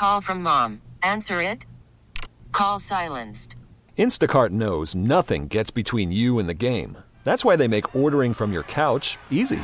call from mom. Answer it. Call silenced. Instacart knows nothing gets between you and the game. That's why they make ordering from your couch easy.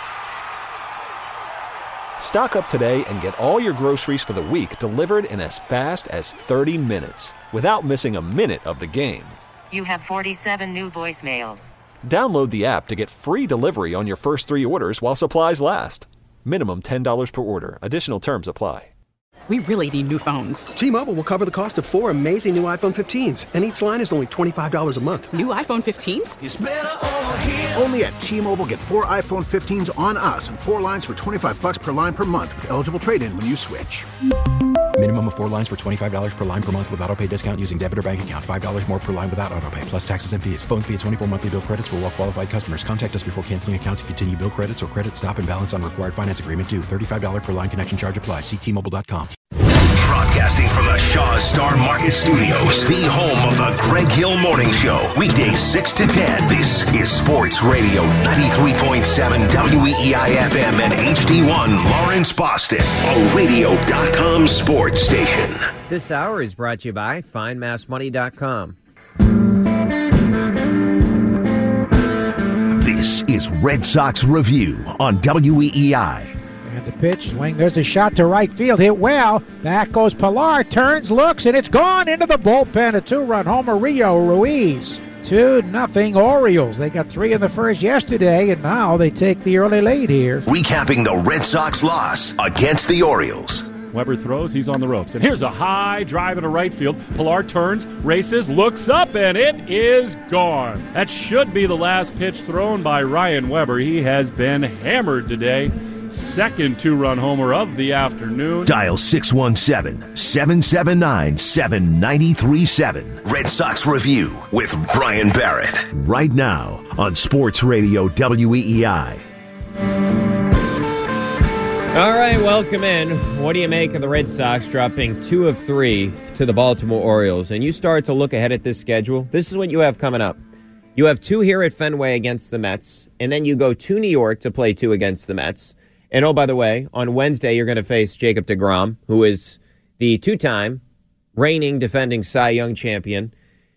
Stock up today and get all your groceries for the week delivered in as fast as 30 minutes without missing a minute of the game. You have 47 new voicemails. Download the app to get free delivery on your first 3 orders while supplies last. Minimum $10 per order. Additional terms apply. We really need new phones. T-Mobile will cover the cost of 4 amazing new iPhone 15s, and each line is only $25 a month. New iPhone 15s? It's better over here. Only at T-Mobile, get 4 iPhone 15s on us and 4 lines for $25 per line per month with eligible trade-in when you switch. Minimum of 4 lines for $25 per line per month with autopay discount using debit or bank account. $5 more per line without autopay, plus taxes and fees. Phone fee at 24 monthly bill credits for well-qualified customers. Contact us before canceling account to continue bill credits or credit stop and balance on required finance agreement due. $35 per line connection charge applies. See T-Mobile.com. Broadcasting from the Shaw's Star Market Studios, the home of the Greg Hill Morning Show. Weekdays 6 to 10. This is Sports Radio 93.7 WEEI-FM and HD1 Lawrence, Boston. A radio.com sports station. This hour is brought to you by FindMassMoney.com. This is Red Sox Review on WEEI. And the pitch, swing, there's a shot to right field, hit well. Back goes Pilar, turns, looks, and it's gone into the bullpen. A 2-run homer, Rio Ruiz. 2-0 Orioles. They got 3 in the first yesterday, and now they take the early lead here. Recapping the Red Sox loss against the Orioles. Weber throws, he's on the ropes. And here's a high drive into right field. Pilar turns, races, looks up, and it is gone. That should be the last pitch thrown by Ryan Weber. He has been hammered today. Second 2-run homer of the afternoon. Dial 617-779-7937. Red Sox Review with Brian Barrett. Right now on Sports Radio WEEI. All right, welcome in. What do you make of the Red Sox dropping 2 of 3 to the Baltimore Orioles? And you start to look ahead at this schedule. This is what you have coming up. You have 2 here at Fenway against the Mets, and then you go to New York to play 2 against the Mets. And oh, by the way, on Wednesday, you're going to face Jacob deGrom, who is the 2-time reigning defending Cy Young champion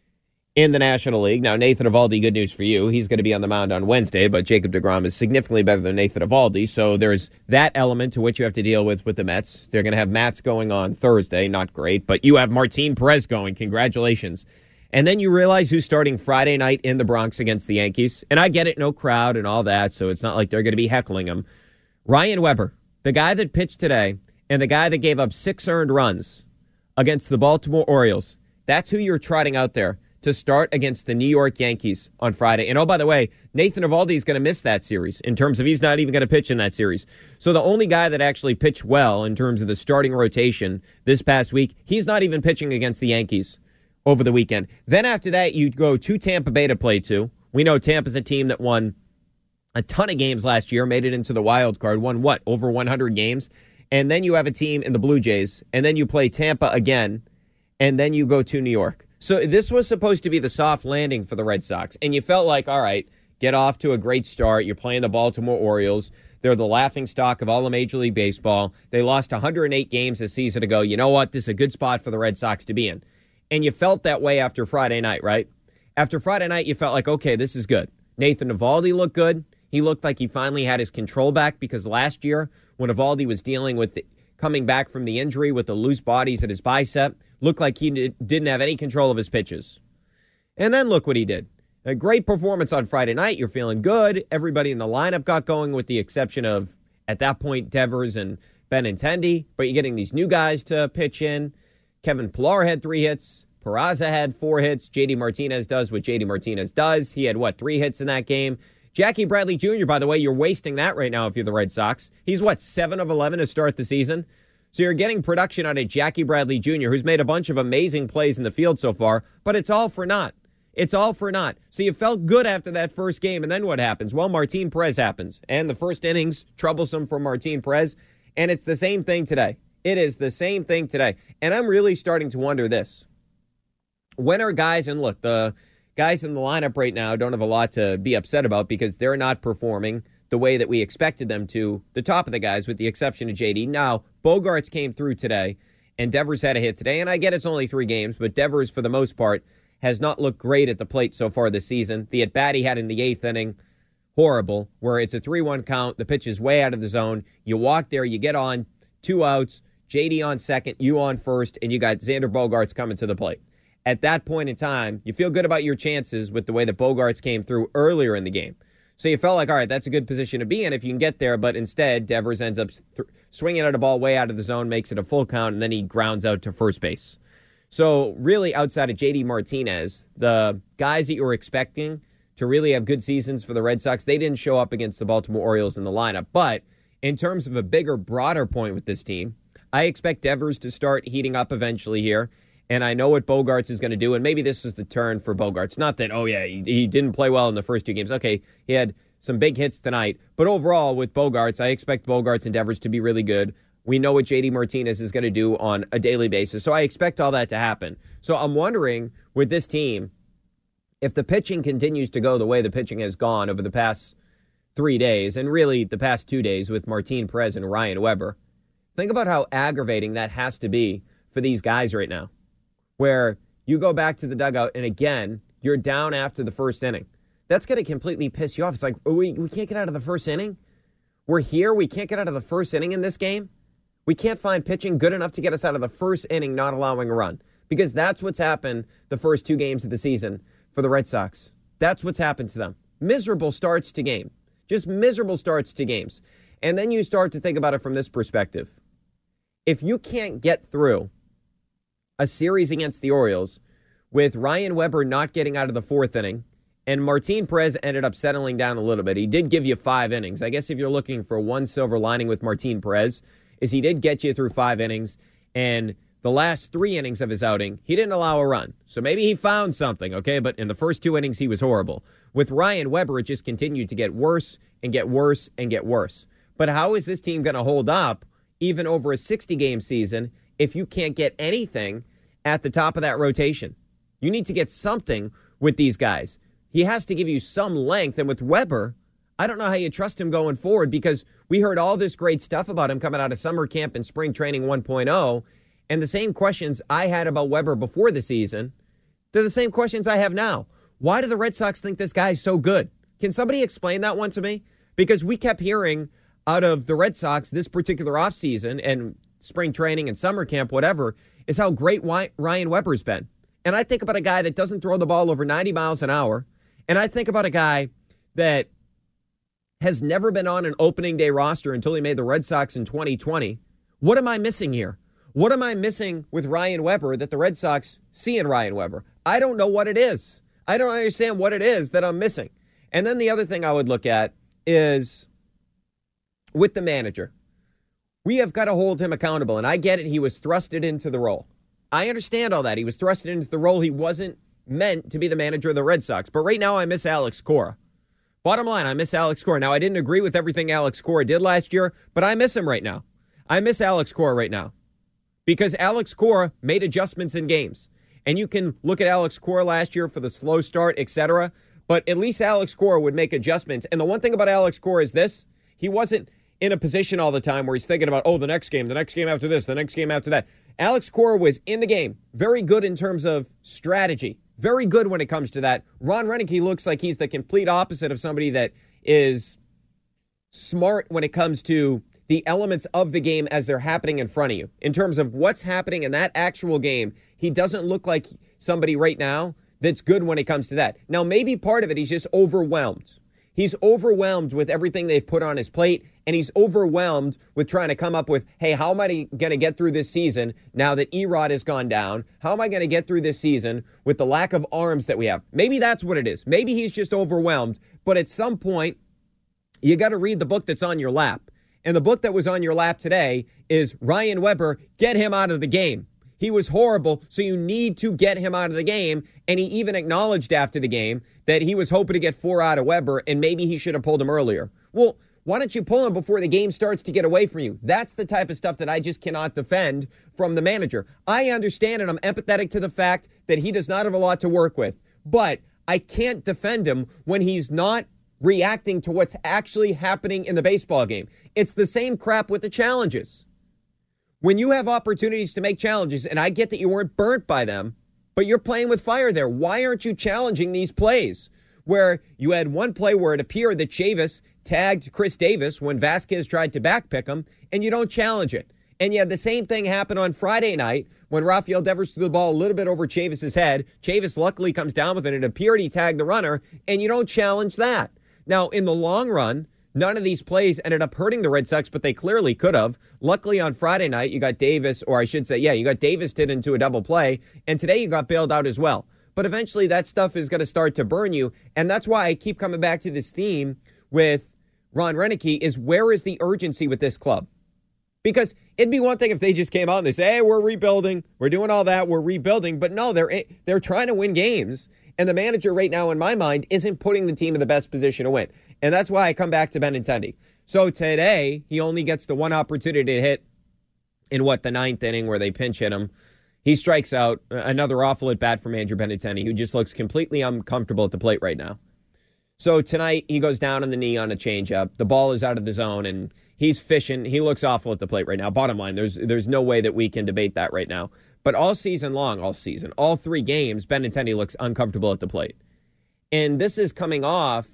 in the National League. Now, Nathan Eovaldi, good news for you. He's going to be on the mound on Wednesday, but Jacob deGrom is significantly better than Nathan Eovaldi. So there's that element to which you have to deal with the Mets. They're going to have Mats going on Thursday. Not great, but you have Martin Perez going. Congratulations. And then you realize who's starting Friday night in the Bronx against the Yankees. And I get it, no crowd and all that, so it's not like they're going to be heckling him. Ryan Weber, the guy that pitched today and the guy that gave up 6 earned runs against the Baltimore Orioles, that's who you're trotting out there to start against the New York Yankees on Friday. And oh, by the way, Nathan Eovaldi is going to miss that series in terms of he's not even going to pitch in that series. So the only guy that actually pitched well in terms of the starting rotation this past week, he's not even pitching against the Yankees over the weekend. Then after that, you go to Tampa Bay to play 2. We know Tampa's a team that won a ton of games last year, made it into the wild card, won what, over 100 games? And then you have a team in the Blue Jays, and then you play Tampa again, and then you go to New York. So this was supposed to be the soft landing for the Red Sox, and you felt like, all right, get off to a great start. You're playing the Baltimore Orioles. They're the laughingstock of all of Major League Baseball. They lost 108 games a season ago. You know what? This is a good spot for the Red Sox to be in. And you felt that way after Friday night, right? After Friday night, you felt like, okay, this is good. Nathan Eovaldi looked good. He looked like he finally had his control back because last year when Eovaldi was dealing with coming back from the injury with the loose bodies at his bicep, looked like he didn't have any control of his pitches. And then look what he did. A great performance on Friday night. You're feeling good. Everybody in the lineup got going with the exception of, at that point, Devers and Benintendi. But you're getting these new guys to pitch in. Kevin Pillar had 3 hits. Peraza had 4 hits. JD Martinez does what JD Martinez does. He had, 3 hits in that game. Jackie Bradley Jr., by the way, you're wasting that right now if you're the Red Sox. He's, 7 of 11 to start the season? So you're getting production out of Jackie Bradley Jr., who's made a bunch of amazing plays in the field so far, but it's all for naught. It's all for naught. So you felt good after that first game, and then what happens? Well, Martin Perez happens, and the first inning's troublesome for Martin Perez, and it's the same thing today. It is the same thing today. And I'm really starting to wonder this. When are guys, and look, the guys in the lineup right now don't have a lot to be upset about because they're not performing the way that we expected them to, the top of the guys, with the exception of JD. Now, Bogarts came through today, And Devers had a hit today, and I get it's only 3 games, but Devers, for the most part, has not looked great at the plate so far this season. The at-bat he had in the 8th inning, horrible, where it's a 3-1 count, the pitch is way out of the zone, you walk there, you get on, 2 outs, JD on second, you on first, and you got Xander Bogaerts coming to the plate. At that point in time, you feel good about your chances with the way that Bogaerts came through earlier in the game. So you felt like, all right, that's a good position to be in if you can get there, but instead, Devers ends up swinging at a ball way out of the zone, makes it a full count, and then he grounds out to first base. So really, outside of JD Martinez, the guys that you were expecting to really have good seasons for the Red Sox, they didn't show up against the Baltimore Orioles in the lineup. But in terms of a bigger, broader point with this team, I expect Devers to start heating up eventually here. And I know what Bogaerts is going to do, and maybe this is the turn for Bogaerts. Not that, he didn't play well in the first 2 games. Okay, he had some big hits tonight. But overall, with Bogaerts, I expect Bogaerts and Devers to be really good. We know what JD Martinez is going to do on a daily basis. So I expect all that to happen. So I'm wondering, with this team, if the pitching continues to go the way the pitching has gone over the past 3 days, and really the past 2 days with Martin Perez and Ryan Weber, think about how aggravating that has to be for these guys right now, where you go back to the dugout and again, you're down after the first inning. That's going to completely piss you off. It's like, we can't get out of the first inning? We're here, we can't get out of the first inning in this game? We can't find pitching good enough to get us out of the first inning not allowing a run. Because that's what's happened the first 2 games of the season for the Red Sox. That's what's happened to them. Miserable starts to game. Just miserable starts to games. And then you start to think about it from this perspective. If you can't get through a series against the Orioles with Ryan Weber not getting out of the 4th inning, and Martin Perez ended up settling down a little bit. He did give you 5 innings. I guess if you're looking for one silver lining with Martin Perez, is he did get you through 5 innings, and the last 3 innings of his outing, he didn't allow a run. So maybe he found something, okay? But in the first 2 innings, he was horrible. With Ryan Weber, it just continued to get worse and get worse and get worse. But how is this team going to hold up even over a 60-game season if you can't get anything at the top of that rotation? You need to get something with these guys. He has to give you some length. And with Weber, I don't know how you trust him going forward, because we heard all this great stuff about him coming out of summer camp and spring training 1.0. And the same questions I had about Weber before the season, they're the same questions I have now. Why do the Red Sox think this guy's so good? Can somebody explain that one to me? Because we kept hearing out of the Red Sox this particular offseason and spring training and summer camp, whatever, is how great Ryan Weber's been. And I think about a guy that doesn't throw the ball over 90 miles an hour. And I think about a guy that has never been on an opening day roster until he made the Red Sox in 2020. What am I missing here? What am I missing with Ryan Weber that the Red Sox see in Ryan Weber? I don't know what it is. I don't understand what it is that I'm missing. And then the other thing I would look at is with the manager. We have got to hold him accountable. And I get it. He was thrusted into the role. I understand all that. He was thrusted into the role. He wasn't meant to be the manager of the Red Sox. But right now, I miss Alex Cora. Bottom line, I miss Alex Cora. Now, I didn't agree with everything Alex Cora did last year, but I miss him right now. I miss Alex Cora right now because Alex Cora made adjustments in games. And you can look at Alex Cora last year for the slow start, etc., but at least Alex Cora would make adjustments. And the one thing about Alex Cora is this: he wasn't in a position all the time where he's thinking about, the next game after this, the next game after that. Alex Cora was in the game, very good in terms of strategy, very good when it comes to that. Ron Renneke looks like he's the complete opposite of somebody that is smart when it comes to the elements of the game as they're happening in front of you. In terms of what's happening in that actual game, he doesn't look like somebody right now that's good when it comes to that. Now, maybe part of it, he's just overwhelmed. He's overwhelmed with everything they've put on his plate, and he's overwhelmed with trying to come up with, hey, how am I going to get through this season now that Erod has gone down? How am I going to get through this season with the lack of arms that we have? Maybe that's what it is. Maybe he's just overwhelmed, but at some point, you got to read the book that's on your lap. And the book that was on your lap today is Ryan Weber, get him out of the game. He was horrible, so you need to get him out of the game. And he even acknowledged after the game that he was hoping to get 4 out of Weber, and maybe he should have pulled him earlier. Well, why don't you pull him before the game starts to get away from you? That's the type of stuff that I just cannot defend from the manager. I understand, and I'm empathetic to the fact that he does not have a lot to work with. But I can't defend him when he's not reacting to what's actually happening in the baseball game. It's the same crap with the challenges. When you have opportunities to make challenges, and I get that you weren't burnt by them, but you're playing with fire there. Why aren't you challenging these plays? Where you had one play where it appeared that Chavis tagged Chris Davis when Vasquez tried to backpick him, and you don't challenge it. And you had the same thing happen on Friday night when Rafael Devers threw the ball a little bit over Chavis' head. Chavis luckily comes down with it. It appeared he tagged the runner, and you don't challenge that. Now, in the long run, none of these plays ended up hurting the Red Sox, but they clearly could have. Luckily, on Friday night, you got Davis, or I should say, you got Davis hit into a double play, and today you got bailed out as well. But eventually, that stuff is going to start to burn you, and that's why I keep coming back to this theme with Ron Renneke is where is the urgency with this club? Because it'd be one thing if they just came out and they say, hey, we're rebuilding, we're doing all that, we're rebuilding. But no, they're trying to win games. And the manager right now, in my mind, isn't putting the team in the best position to win. And that's why I come back to Benintendi. So today, he only gets the one opportunity to hit in the ninth inning where they pinch hit him. He strikes out. Another awful at bat from Andrew Benintendi, who just looks completely uncomfortable at the plate right now. So tonight, he goes down on the knee on a changeup. The ball is out of the zone, and he's fishing. He looks awful at the plate right now. Bottom line, there's no way that we can debate that right now. But all three games, Benintendi looks uncomfortable at the plate. And this is coming off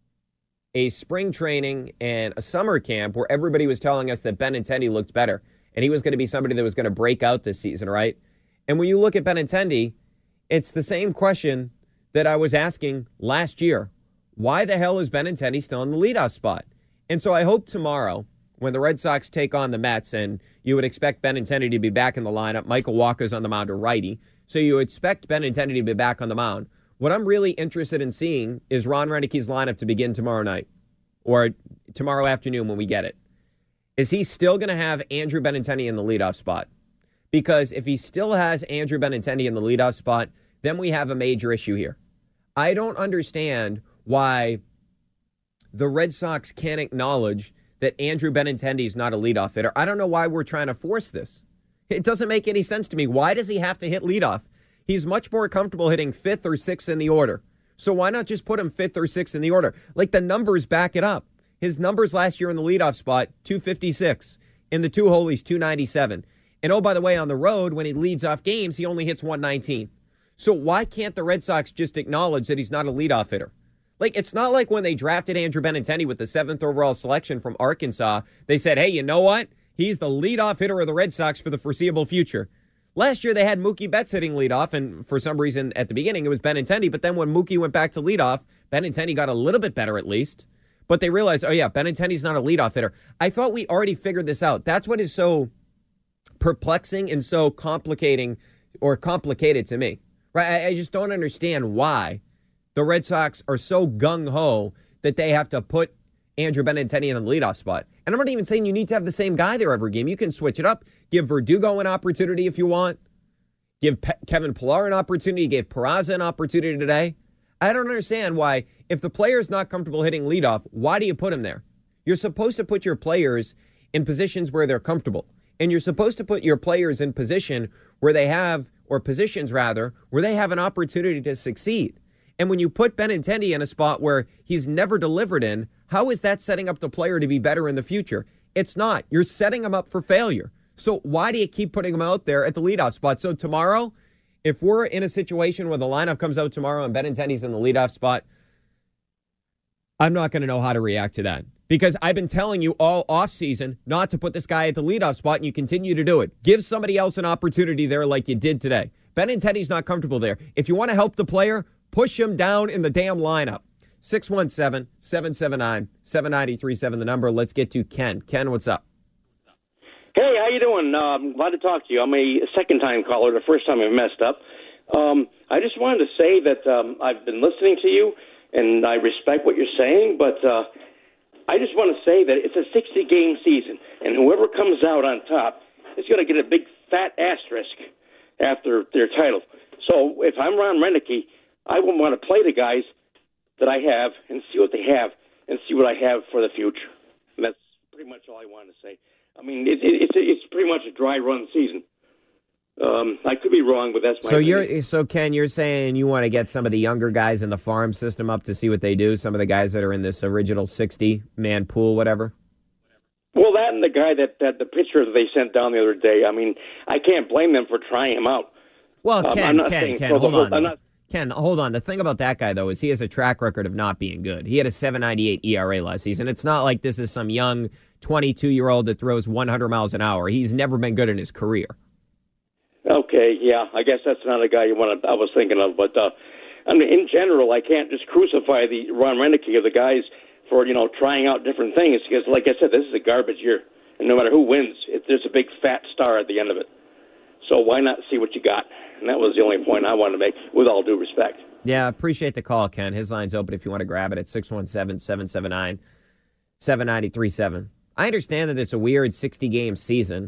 a spring training and a summer camp where everybody was telling us that Benintendi looked better. And he was going to be somebody that was going to break out this season, right? And when you look at Benintendi, it's the same question that I was asking last year. Why the hell is Benintendi still in the leadoff spot? And so I hope tomorrow, when the Red Sox take on the Mets, and you would expect Benintendi to be back in the lineup, Michael Walker's on the mound, a righty, so you expect Benintendi to be back on the mound. What I'm really interested in seeing is Ron Renneke's lineup to begin tomorrow night, or tomorrow afternoon when we get it. Is he still going to have Andrew Benintendi in the leadoff spot? Because if he still has Andrew Benintendi in the leadoff spot, then we have a major issue here. I don't understand why the Red Sox can't acknowledge that Andrew Benintendi is not a leadoff hitter. I don't know why we're trying to force this. It doesn't make any sense to me. Why does he have to hit leadoff? He's much more comfortable hitting fifth or sixth in the order. So why not just put him fifth or sixth in the order? Like, the numbers back it up. His numbers last year in the leadoff spot, 256. In the two hole, he's 297. And oh, by the way, on the road, when he leads off games, he only hits 119. So why can't the Red Sox just acknowledge that he's not a leadoff hitter? Like, it's not like when they drafted Andrew Benintendi with the 7th overall selection from Arkansas, they said, hey, you know what? He's the leadoff hitter of the Red Sox for the foreseeable future. Last year, they had Mookie Betts hitting leadoff, and for some reason, at the beginning, it was Benintendi. But then when Mookie went back to leadoff, Benintendi got a little bit better at least. But they realized, oh, yeah, Benintendi's not a leadoff hitter. I thought we already figured this out. That's what is so perplexing and so complicated to me. Right? I just don't understand why the Red Sox are so gung-ho that they have to put Andrew Benintendi in the leadoff spot. And I'm not even saying you need to have the same guy there every game. You can switch it up. Give Verdugo an opportunity if you want. Give Kevin Pillar an opportunity. Give Peraza an opportunity today. I don't understand why, if the player's not comfortable hitting leadoff, why do you put him there? You're supposed to put your players in positions where they're comfortable. And you're supposed to put your players in positions where they have an opportunity to succeed. And when you put Benintendi in a spot where he's never delivered in, how is that setting up the player to be better in the future? It's not. You're setting him up for failure. So why do you keep putting him out there at the leadoff spot? So tomorrow, if we're in a situation where the lineup comes out tomorrow and Benintendi's in the leadoff spot, I'm not going to know how to react to that. Because I've been telling you all offseason not to put this guy at the leadoff spot, and you continue to do it. Give somebody else an opportunity there like you did today. Benintendi's not comfortable there. If you want to help the player, push him down in the damn lineup. 617-779-7937, the number. Let's get to Ken. Ken, what's up? Hey, how you doing? I'm glad to talk to you. I'm a second-time caller. The first time I've messed up. I just wanted to say that I've been listening to you, and I respect what you're saying, but I just want to say that it's a 60-game season, and whoever comes out on top is going to get a big fat asterisk after their title. So if I'm Ron Renneke, I would want to play the guys that I have and see what they have and see what I have for the future. And that's pretty much all I wanted to say. I mean, it's pretty much a dry run season. I could be wrong, but that's my opinion. So Ken, you're saying you want to get some of the younger guys in the farm system up to see what they do, some of the guys that are in this original 60-man pool, whatever? Well, that and the guy that the pitcher that they sent down the other day. I mean, I can't blame them for trying him out. Well, Ken, hold on. Ken, hold on. The thing about that guy, though, is he has a track record of not being good. He had a 7.98 ERA last season. It's not like this is some young 22-year-old that throws 100 miles an hour. He's never been good in his career. Okay, yeah, I guess that's not a guy I was thinking of. But I mean, in general, I can't just crucify the Ron Renneke of the guys for trying out different things, because, like I said, this is a garbage year, and no matter who wins, there's a big fat star at the end of it. So why not see what you got? And that was the only point I wanted to make, with all due respect. Yeah, appreciate the call, Ken. His line's open if you want to grab it at 617-779-7937. I understand that it's a weird 60-game season,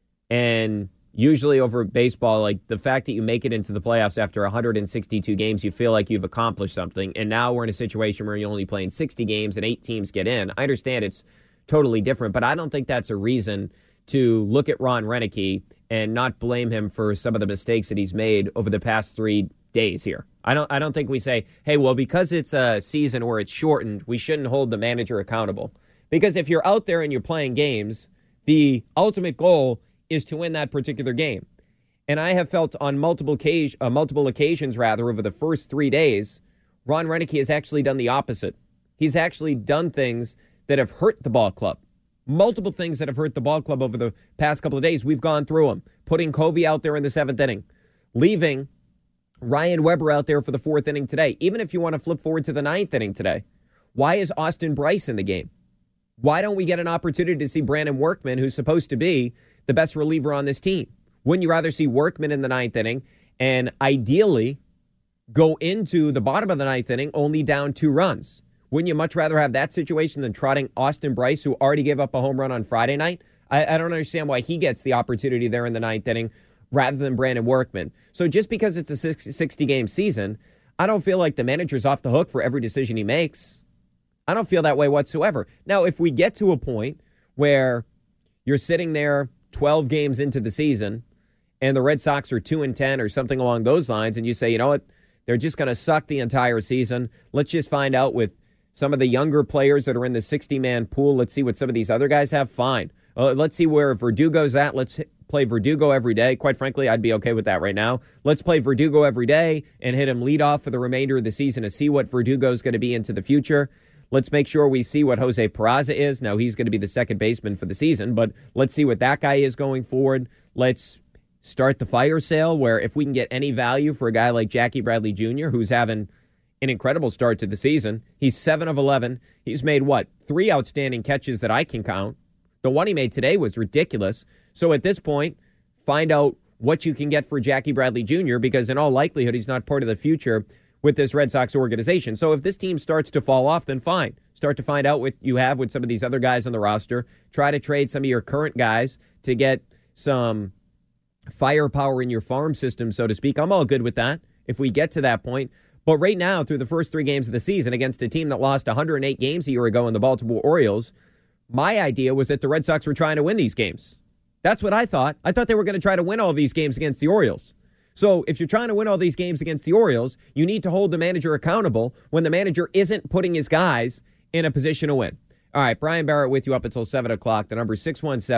and usually over baseball, like the fact that you make it into the playoffs after 162 games, you feel like you've accomplished something. And now we're in a situation where you're only playing 60 games and 8 teams get in. I understand it's totally different, but I don't think that's a reason to look at Ron Renneke and not blame him for some of the mistakes that he's made over the past 3 days here. I don't think we say, hey, well, because it's a season where it's shortened, we shouldn't hold the manager accountable. Because if you're out there and you're playing games, the ultimate goal is to win that particular game. And I have felt on multiple occasions over the first 3 days, Ron Renneke has actually done the opposite. He's actually done things that have hurt the ball club. Multiple things that have hurt the ball club over the past couple of days. We've gone through them. Putting Covey out there in the 7th inning. Leaving Ryan Weber out there for the 4th inning today. Even if you want to flip forward to the 9th inning today. Why is Austin Bryce in the game? Why don't we get an opportunity to see Brandon Workman, who's supposed to be the best reliever on this team? Wouldn't you rather see Workman in the 9th inning and ideally go into the bottom of the 9th inning only down 2 runs? Wouldn't you much rather have that situation than trotting Austin Bryce, who already gave up a home run on Friday night? I don't understand why he gets the opportunity there in the 9th inning rather than Brandon Workman. So just because it's a 60-game season, I don't feel like the manager's off the hook for every decision he makes. I don't feel that way whatsoever. Now, if we get to a point where you're sitting there 12 games into the season and the Red Sox are 2-10 or something along those lines, and you say, you know what, they're just going to suck the entire season. Let's just find out with some of the younger players that are in the 60-man pool. Let's see what some of these other guys have. Fine. Let's see where Verdugo's at. Let's play Verdugo every day. Quite frankly, I'd be okay with that right now. Let's play Verdugo every day and hit him leadoff for the remainder of the season to see what Verdugo's going to be into the future. Let's make sure we see what Jose Peraza is. Now, he's going to be the second baseman for the season, but let's see what that guy is going forward. Let's start the fire sale where if we can get any value for a guy like Jackie Bradley Jr., who's having an incredible start to the season. He's 7 of 11. He's made, 3 outstanding catches that I can count. The one he made today was ridiculous. So at this point, find out what you can get for Jackie Bradley Jr., because in all likelihood, he's not part of the future with this Red Sox organization. So if this team starts to fall off, then fine. Start to find out what you have with some of these other guys on the roster. Try to trade some of your current guys to get some firepower in your farm system, so to speak. I'm all good with that if we get to that point. But right now, through the first 3 games of the season against a team that lost 108 games a year ago in the Baltimore Orioles, my idea was that the Red Sox were trying to win these games. That's what I thought. I thought they were going to try to win all these games against the Orioles. So if you're trying to win all these games against the Orioles, you need to hold the manager accountable when the manager isn't putting his guys in a position to win. All right, Brian Barrett with you up until 7 o'clock. The number is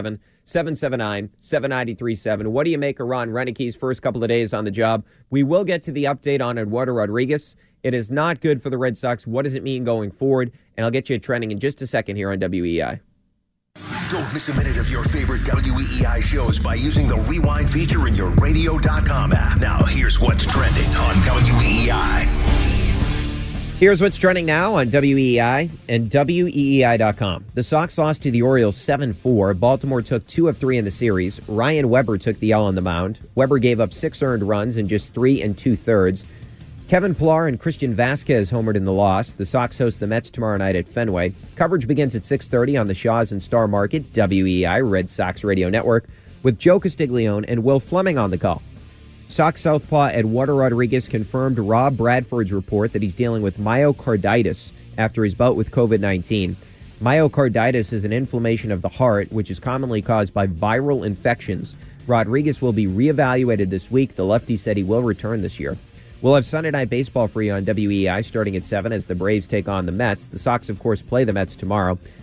617-779-7937. What do you make of Ron Renneke's first couple of days on the job? We will get to the update on Eduardo Rodriguez. It is not good for the Red Sox. What does it mean going forward? And I'll get you trending in just a second here on WEEI. Don't miss a minute of your favorite WEEI shows by using the Rewind feature in your radio.com app. Now, here's what's trending on WEEI. Here's what's trending now on WEEI and WEEI.com. The Sox lost to the Orioles 7-4. Baltimore took 2 of 3 in the series. Ryan Weber took the L on the mound. Weber gave up 6 earned runs in just 3 2/3. Kevin Pillar and Christian Vasquez homered in the loss. The Sox host the Mets tomorrow night at Fenway. Coverage begins at 6:30 on the Shaw's and Star Market, WEEI, Red Sox Radio Network, with Joe Castiglione and Will Fleming on the call. Sox southpaw Eduardo Rodriguez confirmed Rob Bradford's report that he's dealing with myocarditis after his bout with COVID-19. Myocarditis is an inflammation of the heart, which is commonly caused by viral infections. Rodriguez will be reevaluated this week. The lefty said he will return this year. We'll have Sunday Night Baseball for you on WEEI starting at 7 as the Braves take on the Mets. The Sox, of course, play the Mets tomorrow.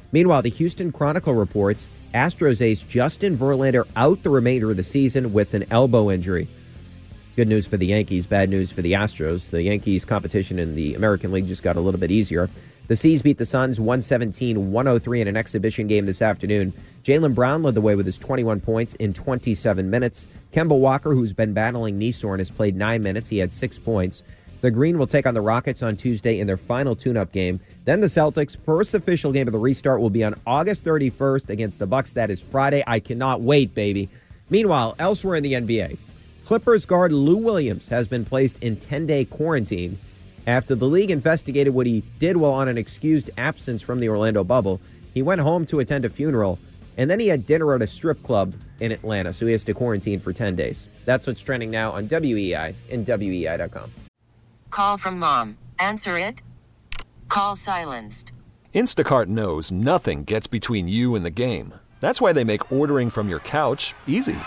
Meanwhile, the Houston Chronicle reports Astros ace Justin Verlander out the remainder of the season with an elbow injury. Good news for the Yankees, bad news for the Astros. The Yankees' competition in the American League just got a little bit easier. The C's beat the Suns 117-103 in an exhibition game this afternoon. Jaylen Brown led the way with his 21 points in 27 minutes. Kemba Walker, who's been battling knee soreness, played 9 minutes. He had 6 points. The Green will take on the Rockets on Tuesday in their final tune-up game. Then the Celtics' first official game of the restart will be on August 31st against the Bucks. That is Friday. I cannot wait, baby. Meanwhile, elsewhere in the NBA, Clippers guard Lou Williams has been placed in 10-day quarantine after the league investigated what he did while on an excused absence from the Orlando bubble. He went home to attend a funeral, and then he had dinner at a strip club in Atlanta, so he has to quarantine for 10 days. That's what's trending now on WEEI and WEEI.com. Call from mom. Answer it. Call silenced. Instacart knows nothing gets between you and the game. That's why they make ordering from your couch easy.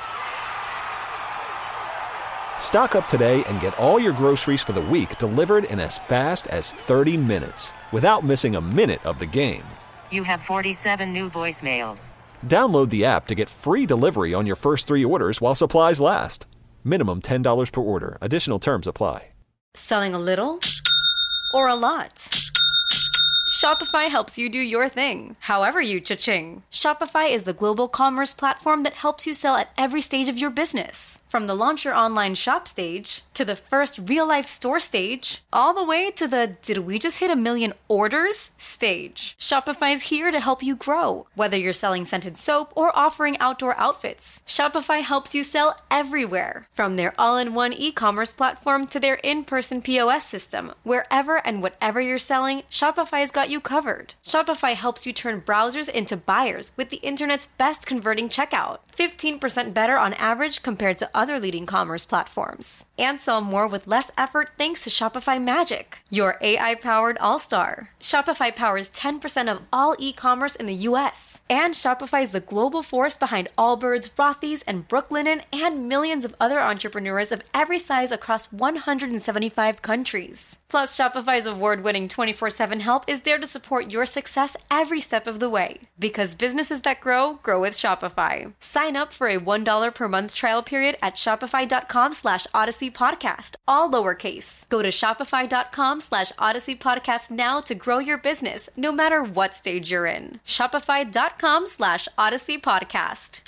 Stock up today and get all your groceries for the week delivered in as fast as 30 minutes without missing a minute of the game. You have 47 new voicemails. Download the app to get free delivery on your first 3 orders while supplies last. Minimum $10 per order. Additional terms apply. Selling a little or a lot? Shopify helps you do your thing, however you cha-ching. Shopify is the global commerce platform that helps you sell at every stage of your business. From the launch your online shop stage, to the first real-life store stage, all the way to the did we just hit 1 million orders stage. Shopify's here to help you grow. Whether you're selling scented soap or offering outdoor outfits, Shopify helps you sell everywhere. From their all-in-one e-commerce platform to their in-person POS system, wherever and whatever you're selling, Shopify's got you covered. Shopify helps you turn browsers into buyers with the internet's best converting checkout. 15% better on average compared to other leading commerce platforms. And sell more with less effort thanks to Shopify Magic, your AI-powered all-star. Shopify powers 10% of all e-commerce in the U.S. And Shopify is the global force behind Allbirds, Rothy's, and Brooklinen, and millions of other entrepreneurs of every size across 175 countries. Plus, Shopify's award-winning 24/7 help is there to support your success every step of the way. Because businesses that grow, grow with Shopify. Sign up for a $1 per month trial period at shopify.com/Odyssey Podcast, all lowercase. Go to shopify.com/Odyssey Podcast now to grow your business, no matter what stage you're in. Shopify.com/Odyssey Podcast.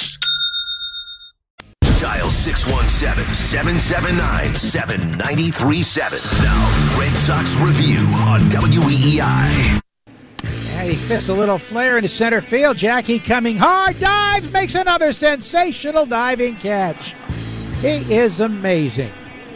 Dial 617-779-7937. Now, Red Sox Review on WEEI. And he fists a little flare into center field. Jackie coming hard, dives, makes another sensational diving catch. He is amazing.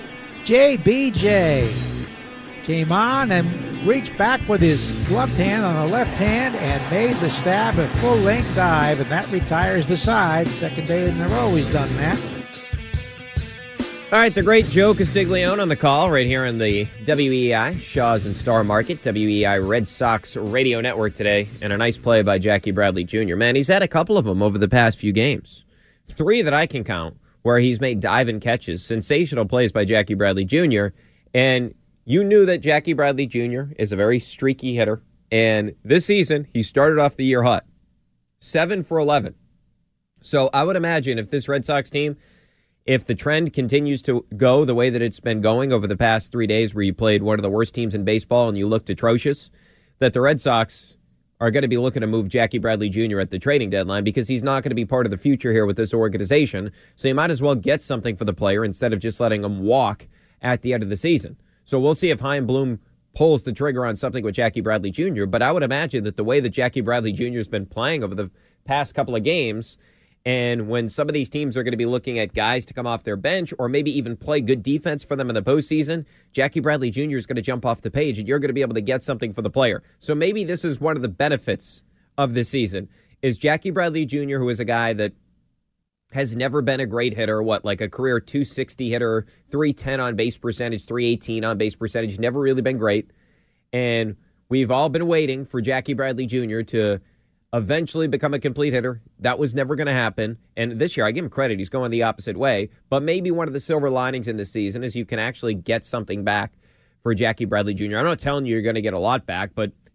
JBJ came on and reached back with his gloved hand on the left hand and made the stab, a full-length dive, and that retires the side. Second day in a row he's done that. All right, the great Joe Castiglione on the call right here on the WEEI, Shaw's and Star Market, WEEI Red Sox Radio Network today, and a nice play by Jackie Bradley Jr. Man, he's had a couple of them over the past few games. 3 that I can count where he's made dive-in catches, sensational plays by Jackie Bradley Jr., and you knew that Jackie Bradley Jr. is a very streaky hitter, and this season he started off the year hot, 7 for 11. So I would imagine if this Red Sox team, if the trend continues to go the way that it's been going over the past 3 days where you played one of the worst teams in baseball and you looked atrocious, that the Red Sox are going to be looking to move Jackie Bradley Jr. at the trading deadline because he's not going to be part of the future here with this organization. So you might as well get something for the player instead of just letting him walk at the end of the season. So we'll see if Chaim Bloom pulls the trigger on something with Jackie Bradley Jr., but I would imagine that the way that Jackie Bradley Jr. has been playing over the past couple of games, and when some of these teams are going to be looking at guys to come off their bench or maybe even play good defense for them in the postseason, Jackie Bradley Jr. is going to jump off the page and you're going to be able to get something for the player. So maybe this is one of the benefits of this season, is Jackie Bradley Jr., who is a guy that has never been a great hitter, like a career 260 hitter, 310 on base percentage, 318 on base percentage, never really been great. And we've all been waiting for Jackie Bradley Jr. to eventually become a complete hitter. That was never going to happen. And this year, I give him credit, he's going the opposite way. But maybe one of the silver linings in this season is you can actually get something back for Jackie Bradley Jr. I'm not telling you you're going to get a lot back, but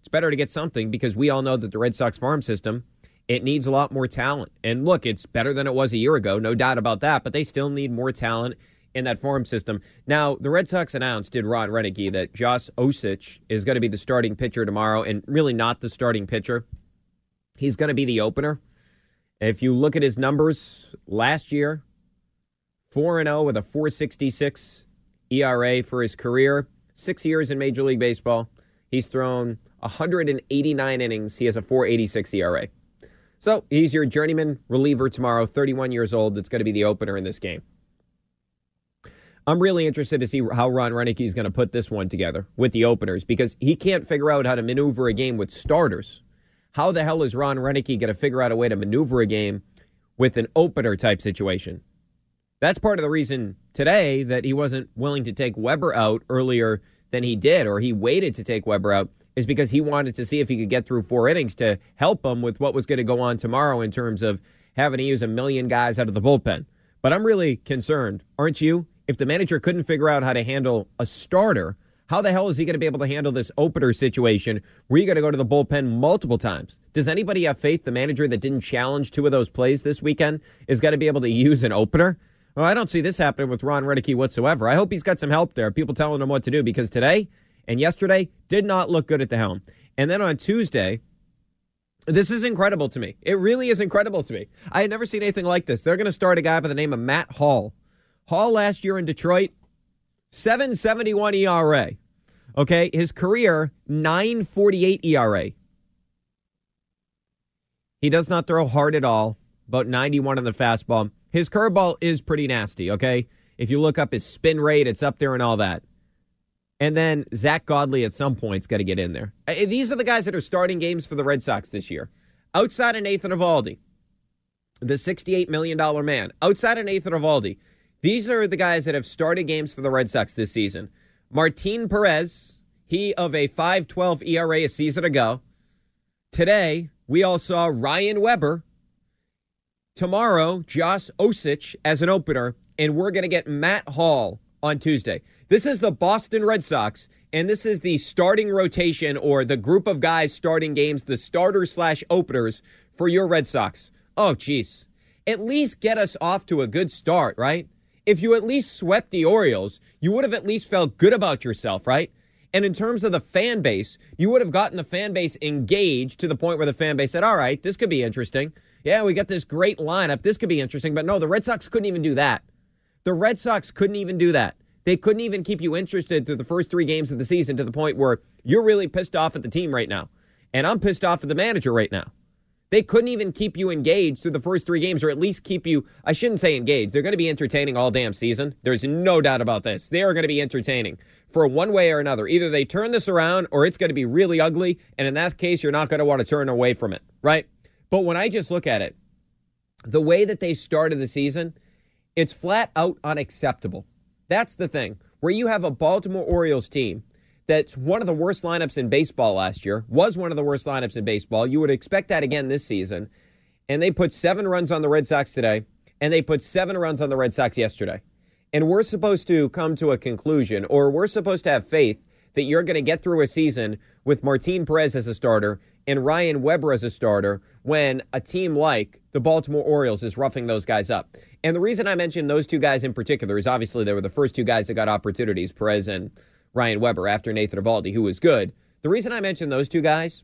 It's better to get something because we all know that the Red Sox farm system, it needs a lot more talent. And look, it's better than it was a year ago, no doubt about that, but they still need more talent in that farm system. Now, the Red Sox announced, did Ron Roenicke, that Josh Osich is going to be the starting pitcher tomorrow, and really not the starting pitcher. He's going to be the opener. If you look at his numbers last year, 4-0 with a 4.66 ERA for his career, 6 years in Major League Baseball. He's thrown 189 innings. He has a 4.86 ERA. So he's your journeyman reliever tomorrow, 31 years old. That's going to be the opener in this game. I'm really interested to see how Ron Roenicke is going to put this one together with the openers because he can't figure out how to maneuver a game with starters. How the hell is Ron Roenicke going to figure out a way to maneuver a game with an opener type situation? That's part of the reason today that he wasn't willing to take Weber out earlier than he did, or he waited to take Weber out, is because he wanted to see if he could get through 4 innings to help him with what was going to go on tomorrow in terms of having to use 1 million guys out of the bullpen. But I'm really concerned, aren't you? If the manager couldn't figure out how to handle a starter, how the hell is he going to be able to handle this opener situation where you got to go to the bullpen multiple times? Does anybody have faith the manager that didn't challenge 2 of those plays this weekend is going to be able to use an opener? Well, I don't see this happening with Ron Roenicke whatsoever. I hope he's got some help there, people telling him what to do, because today and yesterday did not look good at the helm. And then on Tuesday, this is incredible to me. It really is incredible to me. I had never seen anything like this. They're going to start a guy by the name of Matt Hall. Hall last year in Detroit, 7.71 ERA. Okay, his career, 9.48 ERA. He does not throw hard at all, about 91 on the fastball. His curveball is pretty nasty, okay? If you look up his spin rate, it's up there and all that. And then Zach Godley at some point's got to get in there. These are the guys that are starting games for the Red Sox this year. Outside of Nathan Eovaldi, the $68 million man. Outside of Nathan Eovaldi, these are the guys that have started games for the Red Sox this season. Martin Perez, he of a 5.12 ERA a season ago. Today, we all saw Ryan Weber. Tomorrow, Josh Osich as an opener, and we're going to get Matt Hall on Tuesday. This is the Boston Red Sox, and this is the starting rotation or the group of guys starting games, the starters/openers for your Red Sox. Oh, geez. At least get us off to a good start, right? If you at least swept the Orioles, you would have at least felt good about yourself, right? And in terms of the fan base, you would have gotten the fan base engaged to the point where the fan base said, all right, this could be interesting. Yeah, we got this great lineup. This could be interesting. But no, the Red Sox couldn't even do that. The Red Sox couldn't even do that. They couldn't even keep you interested through the first 3 games of the season to the point where you're really pissed off at the team right now. And I'm pissed off at the manager right now. They couldn't even keep you engaged through the first 3 games, or at least keep you, I shouldn't say engaged. They're going to be entertaining all damn season. There's no doubt about this. They are going to be entertaining for one way or another. Either they turn this around or it's going to be really ugly. And in that case, you're not going to want to turn away from it, right? But when I just look at it, the way that they started the season, it's flat out unacceptable. That's the thing. Where you have a Baltimore Orioles team that's one of the worst lineups in baseball last year, was one of the worst lineups in baseball. You would expect that again this season. And they put 7 runs on the Red Sox today, and they put 7 runs on the Red Sox yesterday. And we're supposed to come to a conclusion, or we're supposed to have faith that you're going to get through a season with Martin Perez as a starter and Ryan Weber as a starter when a team like the Baltimore Orioles is roughing those guys up. And the reason I mentioned those 2 guys in particular is obviously they were the first 2 guys that got opportunities, Perez and Ryan Weber, after Nathan Eovaldi, who was good. The reason I mentioned those 2 guys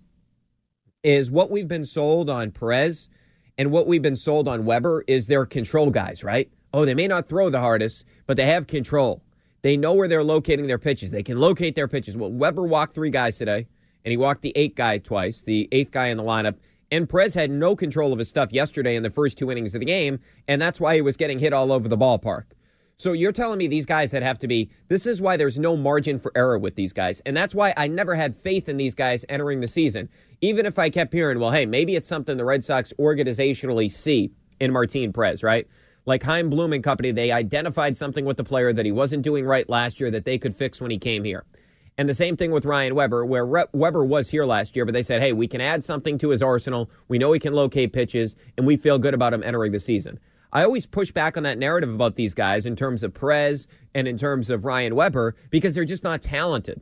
is what we've been sold on Perez and what we've been sold on Weber is they're control guys, right? Oh, they may not throw the hardest, but they have control. They know where they're locating their pitches. They can locate their pitches. Well, Weber walked 3 guys today, and he walked the 8th guy twice, the 8th guy in the lineup. And Perez had no control of his stuff yesterday in the first 2 innings of the game, and that's why he was getting hit all over the ballpark. So you're telling me these guys that have to be, this is why there's no margin for error with these guys. And that's why I never had faith in these guys entering the season. Even if I kept hearing, well, hey, maybe it's something the Red Sox organizationally see in Martin Perez, right? Like Chaim Bloom and company, they identified something with the player that he wasn't doing right last year that they could fix when he came here. And the same thing with Ryan Weber, where Weber was here last year, but they said, hey, we can add something to his arsenal. We know he can locate pitches, and we feel good about him entering the season. I always push back on that narrative about these guys in terms of Perez and in terms of Ryan Weber because they're just not talented.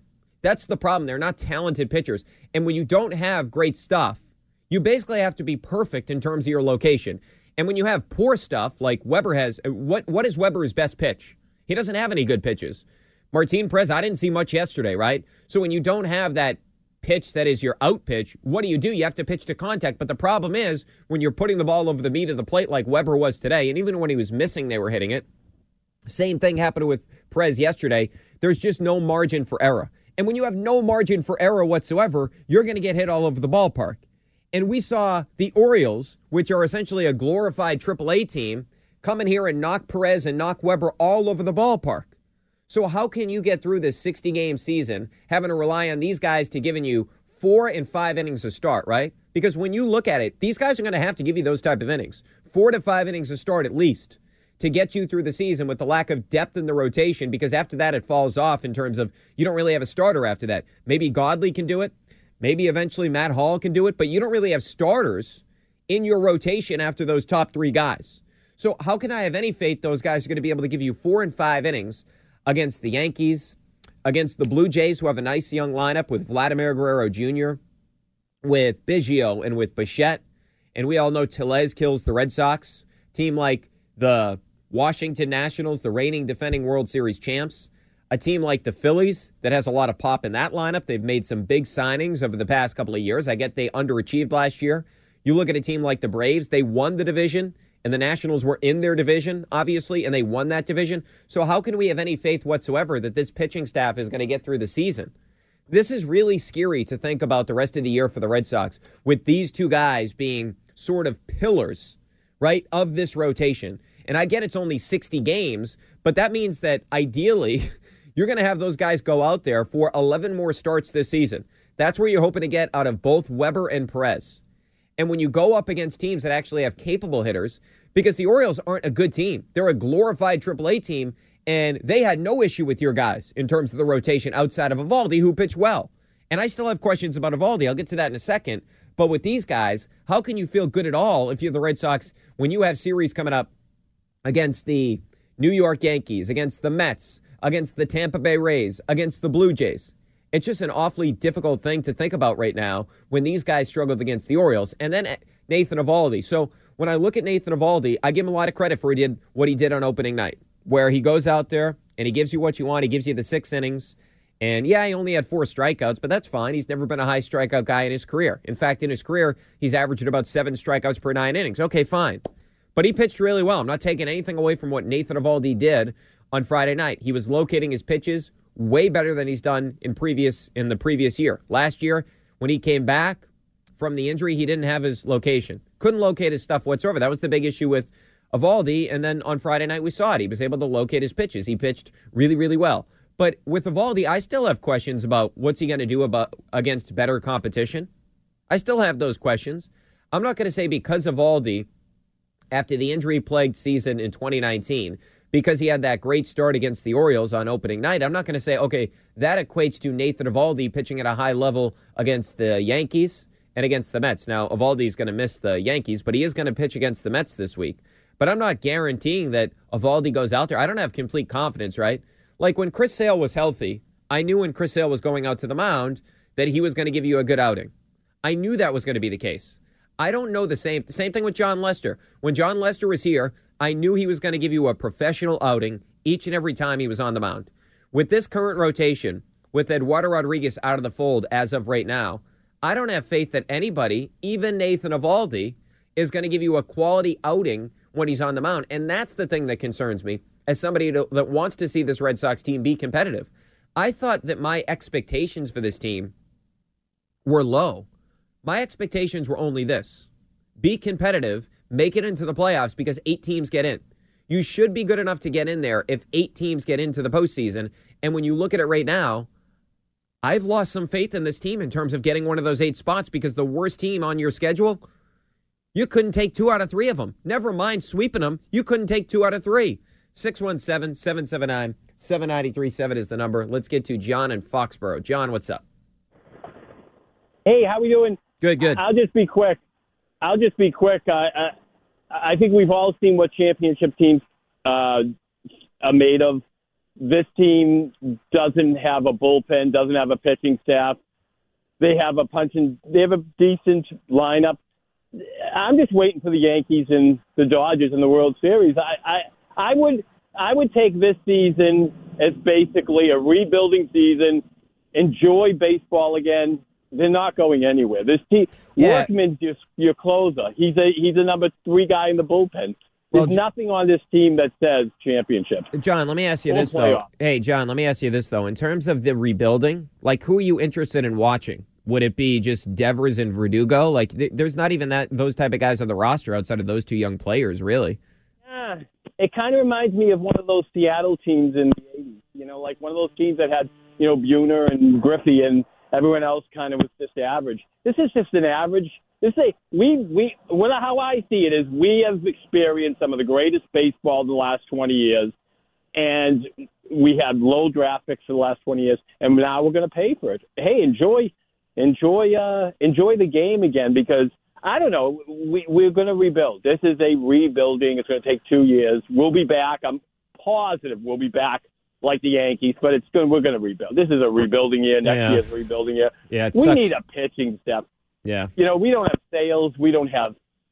That's the problem. They're not talented pitchers. And when you don't have great stuff, you basically have to be perfect in terms of your location. And when you have poor stuff like Weber has, what is Weber's best pitch? He doesn't have any good pitches. Martin Perez, I didn't see much yesterday, right? So when you don't have that pitch that is your out pitch, what do? You have to pitch to contact. But the problem is when you're putting the ball over the meat of the plate like Weber was today, and even when he was missing, they were hitting it. Same thing happened with Perez yesterday. There's just no margin for error. And when you have no margin for error whatsoever, you're going to get hit all over the ballpark. And we saw the Orioles, which are essentially a glorified AAA team, come in here and knock Perez and knock Weber all over the ballpark. So how can you get through this 60-game season having to rely on these guys to giving you 4 and 5 innings a start, right? Because when you look at it, these guys are going to have to give you those type of innings, 4 to 5 innings a start at least, to get you through the season with the lack of depth in the rotation, because after that it falls off in terms of you don't really have a starter after that. Maybe Godley can do it. Maybe eventually Matt Hall can do it, but you don't really have starters in your rotation after those top 3 guys. So how can I have any faith those guys are going to be able to give you 4 and 5 innings against the Yankees, against the Blue Jays, who have a nice young lineup with Vladimir Guerrero Jr., with Biggio and with Bichette, and we all know Tellez kills the Red Sox. Team like the Washington Nationals, the reigning defending World Series champs. A team like the Phillies that has a lot of pop in that lineup. They've made some big signings over the past couple of years. I get they underachieved last year. You look at a team like the Braves, they won the division, and the Nationals were in their division, obviously, and they won that division. So how can we have any faith whatsoever that this pitching staff is going to get through the season? This is really scary to think about the rest of the year for the Red Sox, with these 2 guys being sort of pillars, right, of this rotation. And I get it's only 60 games, but that means that ideally you're going to have those guys go out there for 11 more starts this season. That's where you're hoping to get out of both Weber and Perez. And when you go up against teams that actually have capable hitters, because the Orioles aren't a good team. They're a glorified AAA team, and they had no issue with your guys in terms of the rotation outside of Eovaldi, who pitched well. And I still have questions about Eovaldi. I'll get to that in a second. But with these guys, how can you feel good at all if you're the Red Sox when you have series coming up against the New York Yankees, against the Mets, against the Tampa Bay Rays, against the Blue Jays? It's just an awfully difficult thing to think about right now when these guys struggled against the Orioles. And then Nathan Eovaldi. So when I look at Nathan Eovaldi, I give him a lot of credit for what he did on opening night, where he goes out there and he gives you what you want. He gives you the 6 innings. And yeah, he only had 4 strikeouts, but that's fine. He's never been a high strikeout guy in his career. In fact, in his career, he's averaged about 7 strikeouts per 9 innings. Okay, fine. But he pitched really well. I'm not taking anything away from what Nathan Eovaldi did on Friday night. He was locating his pitches way better than he's done in the previous year. Last year, when he came back from the injury, he didn't have his location. Couldn't locate his stuff whatsoever. That was the big issue with Eovaldi. And then on Friday night, we saw it. He was able to locate his pitches. He pitched really, really well. But with Eovaldi, I still have questions about what's he going to do against better competition. I still have those questions. I'm not going to say because Eovaldi, after the injury-plagued season in 2019, because he had that great start against the Orioles on opening night, I'm not going to say, okay, that equates to Nathan Eovaldi pitching at a high level against the Yankees and against the Mets. Now, Eovaldi's going to miss the Yankees, but he is going to pitch against the Mets this week. But I'm not guaranteeing that Eovaldi goes out there. I don't have complete confidence, right? Like when Chris Sale was healthy, I knew when Chris Sale was going out to the mound that he was going to give you a good outing. I knew that was going to be the case. I don't know the same thing with John Lester. When John Lester was here, I knew he was going to give you a professional outing each and every time he was on the mound. With this current rotation, with Eduardo Rodriguez out of the fold as of right now, I don't have faith that anybody, even Nathan Eovaldi, is going to give you a quality outing when he's on the mound. And that's the thing that concerns me as somebody that wants to see this Red Sox team be competitive. I thought that my expectations for this team were low. My expectations were only this: be competitive, make it into the playoffs because 8 teams get in. You should be good enough to get in there if 8 teams get into the postseason. And when you look at it right now, I've lost some faith in this team in terms of getting one of those 8 spots because the worst team on your schedule, you couldn't take 2 out of 3 of them. Never mind sweeping them, you couldn't take 2 out of 3. 617-779-7937 is the number. Let's get to John in Foxborough. John, what's up? Hey, how we doing? Good. I'll just be quick. I think we've all seen what championship teams are made of. this team doesn't have a bullpen, doesn't have a pitching staff. They have a decent lineup. I'm just waiting for the Yankees and the Dodgers in the World Series. I would take this season as basically a rebuilding season. Enjoy baseball again. They're not going anywhere. This team, Workman's just your closer. He's a number 3 guy in the bullpen. There's nothing on this team that says championship. John, let me ask you this, though. Hey, John, let me ask you this, though. In terms of the rebuilding, like, who are you interested in watching? Would it be just Devers and Verdugo? Like, there's not even those type of guys on the roster outside of those 2 young players, really. Yeah, it kind of reminds me of one of those Seattle teams in the 80s. You know, like one of those teams that had, Buhner and Griffey, and everyone else kind of was just average. This is just an average. How I see it is we have experienced some of the greatest baseball in the last 20 years, and we had low draft picks for the last 20 years, and now we're going to pay for it. Hey, enjoy the game again, because I don't know, we're going to rebuild. This is a rebuilding. It's going to take 2 years. We'll be back. I'm positive we'll be back like the Yankees, but we're going to rebuild. This is a rebuilding year. Next year's a rebuilding year. Yeah, we need a pitching staff. Yeah. We don't have Sales. We don't have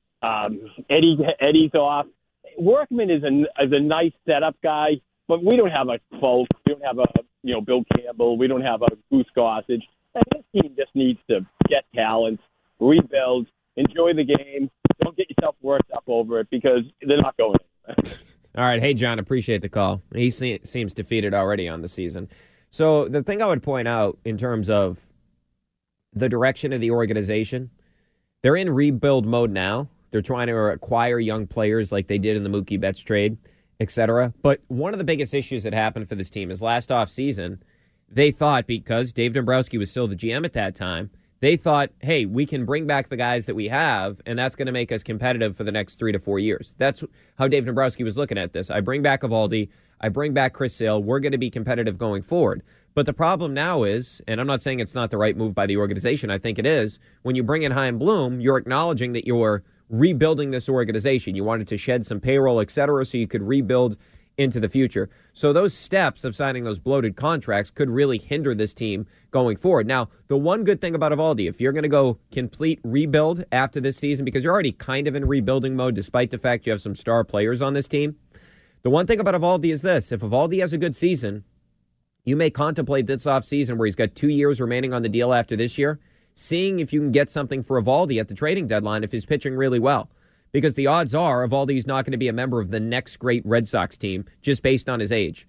Eddie's off. Workman is a nice setup guy, but we don't have a Folk. We don't have a Bill Campbell. We don't have a Goose Gossage. And this team just needs to get talent, rebuild, enjoy the game. Don't get yourself worked up over it, because they're not going anywhere. All right. Hey, John, appreciate the call. He seems defeated already on the season. So the thing I would point out in terms of the direction of the organization, they're in rebuild mode now. They're trying to acquire young players like they did in the Mookie Betts trade, et cetera. But one of the biggest issues that happened for this team is last offseason, they thought, because Dave Dombrowski was still the GM at that time, they thought, hey, we can bring back the guys that we have, and that's going to make us competitive for the next 3 to 4 years. That's how Dave Dombrowski was looking at this. I bring back Eovaldi. I bring back Chris Sale. We're going to be competitive going forward. But the problem now is, and I'm not saying it's not the right move by the organization, I think it is, when you bring in Chaim Bloom, you're acknowledging that you're rebuilding this organization. You wanted to shed some payroll, et cetera, so you could rebuild into the future. So those steps of signing those bloated contracts could really hinder this team going forward. Now, the one good thing about Eovaldi, if you're going to go complete rebuild after this season, because you're already kind of in rebuilding mode despite the fact you have some star players on this team, the one thing about Eovaldi is this. If Eovaldi has a good season, you may contemplate this offseason where he's got 2 years remaining on the deal after this year, seeing if you can get something for Eovaldi at the trading deadline if he's pitching really well. Because the odds are Eovaldi's not going to be a member of the next great Red Sox team just based on his age.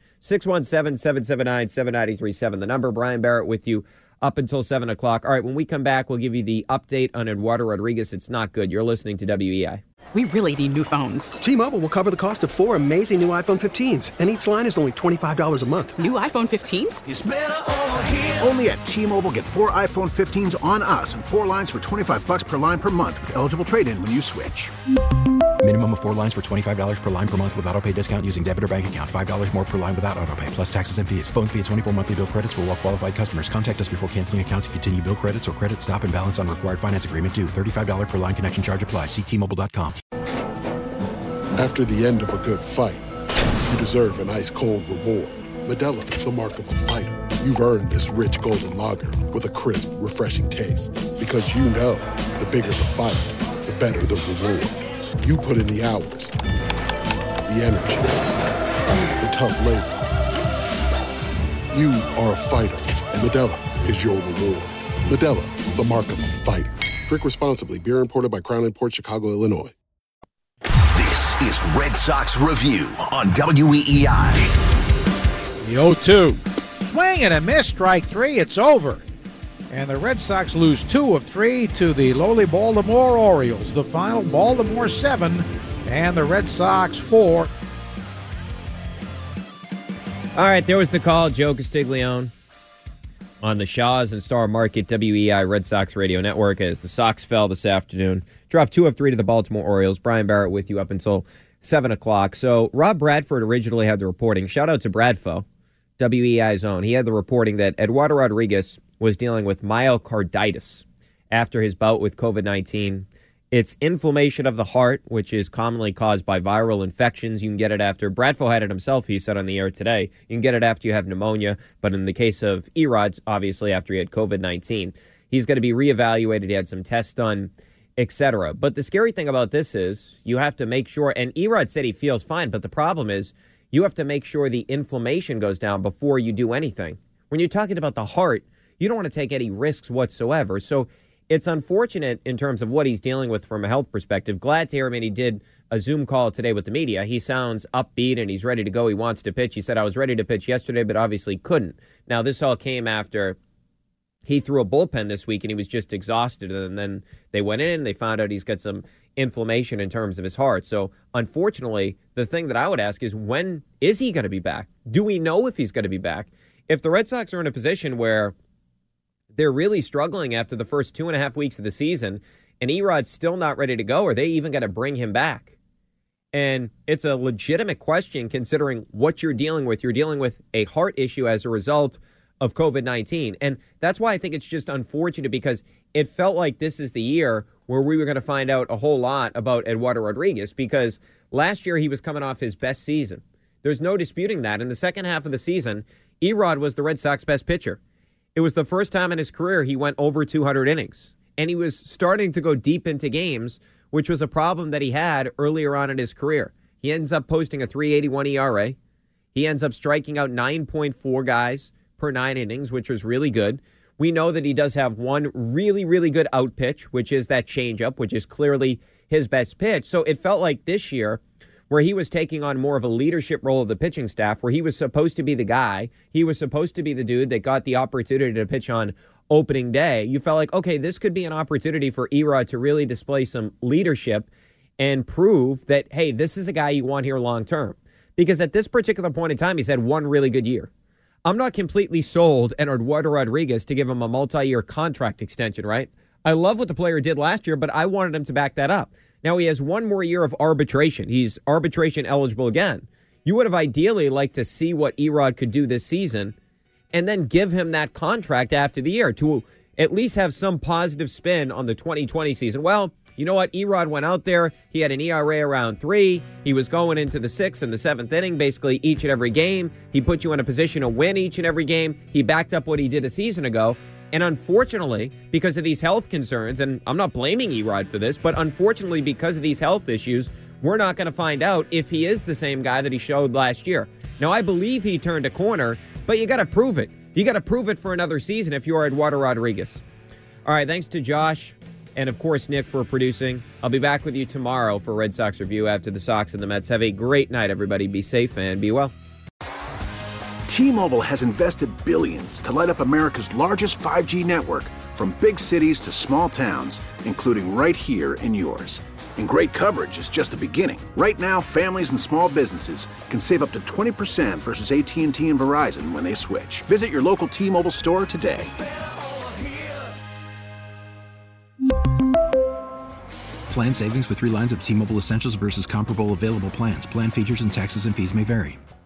617-779-7937. The number. Brian Barrett with you up until 7 o'clock. All right, when we come back, we'll give you the update on Eduardo Rodriguez. It's not good. You're listening to WEI. We really need new phones. T-Mobile will cover the cost of 4 amazing new iPhone 15s, and each line is only $25 a month. New iPhone 15s? It's better over here. Only at T-Mobile, get 4 iPhone 15s on us and 4 lines for $25 per line per month with eligible trade-in when you switch. Minimum of 4 lines for $25 per line per month with autopay discount using debit or bank account. $5 more per line without autopay, plus taxes and fees. Phone fee at 24 monthly bill credits for well-qualified customers. Contact us before canceling account to continue bill credits or credit stop and balance on required finance agreement due. $35 per line connection charge applies. See T-Mobile.com. After the end of a good fight, you deserve an ice-cold reward. Modelo is the mark of a fighter. You've earned this rich golden lager with a crisp, refreshing taste. Because you know, the bigger the fight, the better the reward. You put in the hours, the energy, the tough labor. You are a fighter, and Modelo is your reward. Modelo, the mark of a fighter. Drink responsibly. Beer imported by Crown Imports, Chicago, Illinois. This is Red Sox Review on WEEI. The 0-2. Swing and a miss, strike 3. It's over. And the Red Sox lose 2 of 3 to the lowly Baltimore Orioles. The final, Baltimore 7 and the Red Sox 4. All right, there was the call. Joe Castiglione on the Shaw's and Star Market WEI Red Sox Radio Network as the Sox fell this afternoon. Dropped 2 of 3 to the Baltimore Orioles. Brian Barrett with you up until 7 o'clock. So Rob Bradford originally had the reporting. Shout out to Bradfo, WEI's own. He had the reporting that Eduardo Rodriguez was dealing with myocarditis after his bout with COVID-19 It's inflammation of the heart, which is commonly caused by viral infections. You can get it after, Bradfo had it himself, he said on the air today. You can get it after you have pneumonia, but in the case of Erod, obviously after he had COVID-19. He's going to be reevaluated. He had some tests done, etc. But the scary thing about this is you have to make sure, and Erod said he feels fine, but the problem is you have to make sure the inflammation goes down before you do anything. When you're talking about the heart, you don't want to take any risks whatsoever. So it's unfortunate in terms of what he's dealing with from a health perspective. Glad to hear him, and he did a Zoom call today with the media. He sounds upbeat and he's ready to go. He wants to pitch. He said, I was ready to pitch yesterday, but obviously couldn't. Now, this all came after he threw a bullpen this week and he was just exhausted. And then they went in, they found out he's got some inflammation in terms of his heart. So unfortunately, the thing that I would ask is, when is he going to be back? Do we know if he's going to be back? If the Red Sox are in a position where they're really struggling after the first 2.5 weeks of the season, and Erod's still not ready to go, are they even going to bring him back? And it's a legitimate question considering what you're dealing with. You're dealing with a heart issue as a result of COVID-19. And that's why I think it's just unfortunate, because it felt like this is the year where we were going to find out a whole lot about Eduardo Rodriguez, because last year he was coming off his best season. There's no disputing that. In the second half of the season, Erod was the Red Sox best pitcher. It was the first time in his career he went over 200 innings, and he was starting to go deep into games, which was a problem that he had earlier on in his career. He ends up posting a 3.81 ERA. He ends up striking out 9.4 guys per 9 innings, which was really good. We know that he does have one really, really good out pitch, which is that changeup, which is clearly his best pitch. So it felt like this year, where he was taking on more of a leadership role of the pitching staff, where he was supposed to be the guy, he was supposed to be the dude that got the opportunity to pitch on opening day. You felt like, okay, this could be an opportunity for Erod to really display some leadership and prove that, hey, this is the guy you want here long term. Because at this particular point in time, he's had one really good year. I'm not completely sold at Eduardo Rodriguez to give him a multi-year contract extension, right? I love what the player did last year, but I wanted him to back that up. Now, he has one more year of arbitration. He's arbitration eligible again. You would have ideally liked to see what Erod could do this season and then give him that contract after the year to at least have some positive spin on the 2020 season. Well, you know what? Erod went out there. He had an ERA around 3. He was going into the 6th and the 7th inning, basically each and every game. He put you in a position to win each and every game. He backed up what he did a season ago. And unfortunately, because of these health concerns, and I'm not blaming Erod for this, but unfortunately because of these health issues, we're not going to find out if he is the same guy that he showed last year. Now, I believe he turned a corner, but you got to prove it. You got to prove it for another season if you are Eduardo Rodriguez. All right, thanks to Josh and, of course, Nick for producing. I'll be back with you tomorrow for Red Sox Review after the Sox and the Mets. Have a great night, everybody. Be safe and be well. T-Mobile has invested billions to light up America's largest 5G network, from big cities to small towns, including right here in yours. And great coverage is just the beginning. Right now, families and small businesses can save up to 20% versus AT&T and Verizon when they switch. Visit your local T-Mobile store today. Plan savings with 3 lines of T-Mobile Essentials versus comparable available plans. Plan features and taxes and fees may vary.